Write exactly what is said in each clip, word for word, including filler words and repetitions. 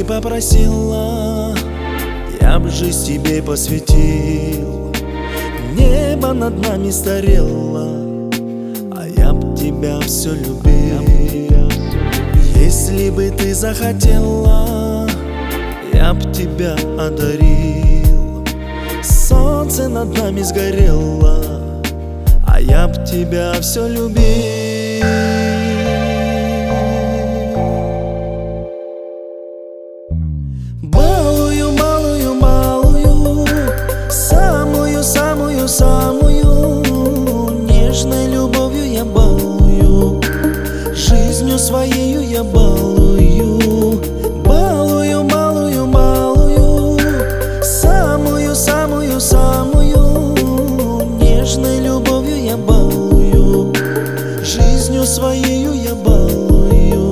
попросила, я б жизнь тебе посвятил. Небо над нами старело, а я б тебя все любил. Если бы ты захотела, я б тебя одарил. Солнце над нами сгорело, а я б тебя все любил. Балую, балую, балую, самую, самую, самую нежной любовью я балую, жизнью своею я балую. Балую, балую, балую, самую, самую, самую нежной любовью я балую, жизнью своею я балую.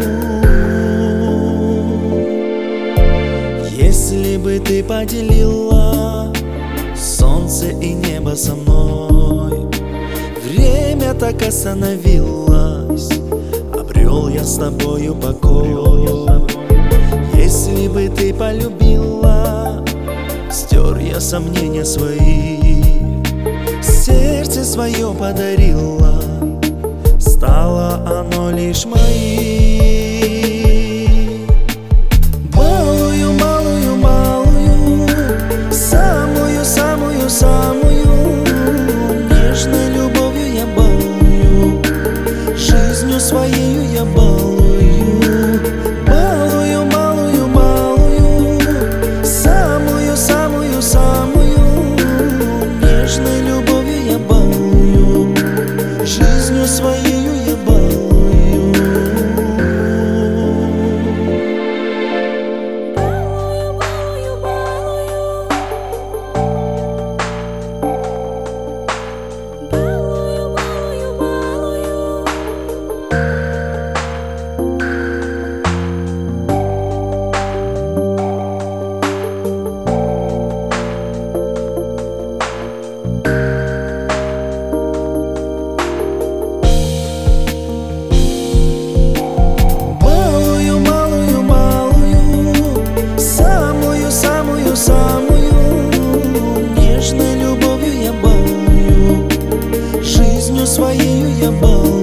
Если бы ты поделила солнце и небо со мной, время так остановилось, обрел я с тобою покой. Если бы ты полюбила, стер я сомнения свои, сердце свое подарила, стало оно лишь моим. Балую, балую, балую, самую, самую, самую нежной любовью я балую, жизнью своею я балую. Балую, балую, балую, самую, самую, самую нежной любовью я балую, жизнью своею я балую. Самую нежной любовью я балую, жизнью своею я балую.